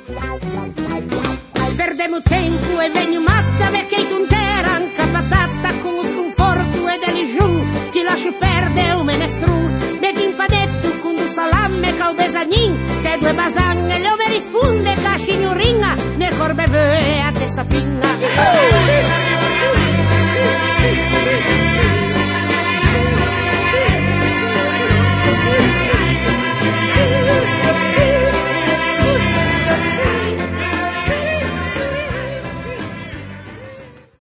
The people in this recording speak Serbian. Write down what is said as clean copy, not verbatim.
Perdemo tempo e venho matta perché tu intera anca patata con lo sconforto e dell'ijun che lascio perdere un menestrun metti in padetto con un salame cau besagnin te due basanne le ove risponde ca signoringa ne corbe ve a testa pinna